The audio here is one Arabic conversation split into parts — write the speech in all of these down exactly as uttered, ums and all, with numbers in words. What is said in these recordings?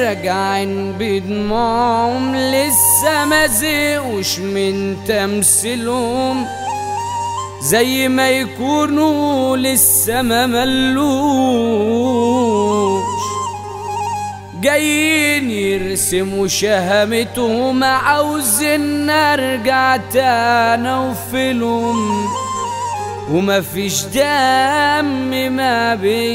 راجعين بدموعهم لسه ما زهقوش من تمثيلهم، زي ما يكونوا لسه ما ملوش، جايين يرسموا شهامتهم، عاوزين نرجع تاني وفيلهم، وما فيش دم ما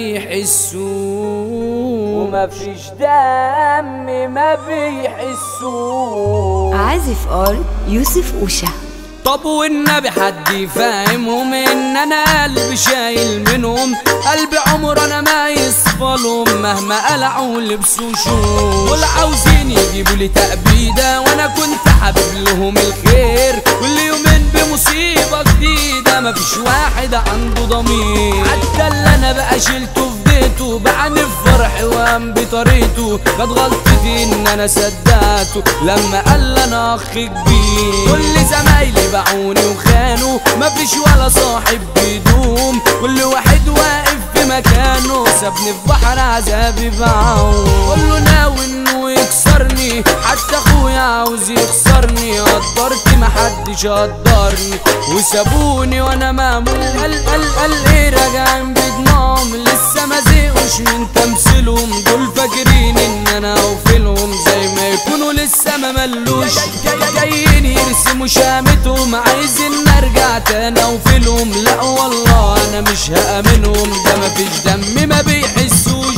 بيحسوه، وما فيش دم ما بيحسوه. عازف ار يوسف أوشا. طب والنبي حد يفهمهم ان انا قلبي شايل منهم، قلبي عمر انا ما يصفلهم مهما قلعوا لبسوا شوش، دول عاوزين يجيبوا لي تأبيدة وانا كنت حابب لهم الخير، كل يومين بمصيبة جديدة مفيش واحد عنده ضمير، حتى اللي انا بقى شلته في بيته بعني بفرح وقام بطريقته، كانت غلطتي ان انا صدقته لما قال انا اخ كبير، كل زمايلي باعوني وخانوا مفيش ولا صاحب بيدوم، كل واحد واقف في مكانه سابني في بحر عذابي بعوم، كله ناوي انه يكسرني حتى اخويا عاوز يخسرني، قدرت محدش قدرني وسابوني وانا مامون، قال قال قال ايه راجعين بدموعهم لسه ما زهقوش من تمثيلهم، دول فاكرين ان انا اوفيلهم زي ما يكونوا لسه ما ملوش، جايين يرسموا شامتهم عايزين نرجع تاني اوفيلهم، لا والله انا مش هامنهم ده مفيش دم ما بيحسوش.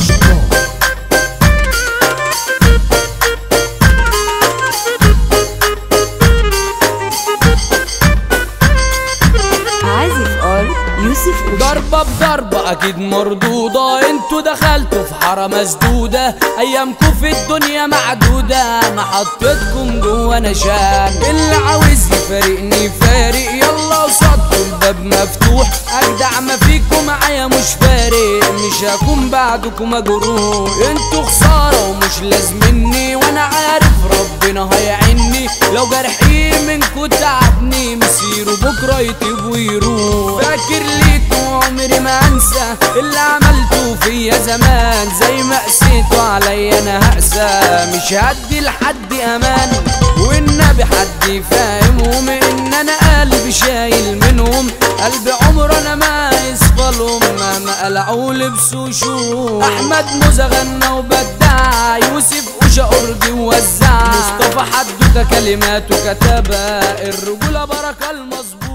يوسف أوشا. ضربة بضربة أكيد مردودة، انتوا دخلتوا في حارة مسدودة، أيامكوا في الدنيا معدودة، أنا حطيتكم جوا نشان، اللي عاوز يفارقني فارق يلا قصادكوا الباب مفتوح، أجدع ما فيكم معايا مش فارق، مش هكون بعدكم مجروح، انتوا خسارة ومش لازمني، وأنا عارف ربنا هيعني، لو جرحي منكوا تعبني مسيره بكرة يطيب ويروح، فاكر ليكوا عمري ما انسى اللي عملته فيا زمان، زي ما قسيتوا عليا انا هقسى، مش هدي لحد امان، والنبي حد يفهمهم ان انا قلبي شايل منهم، قلبي عمر انا ما يصفلهم مهما قلعوا لبسوا شوش، احمد موزة غنى وبدع، يوسف أوشا أرضي ووزع، مصطفى حدوتة كلماته كتبها، الرجولة بركة المظبوط.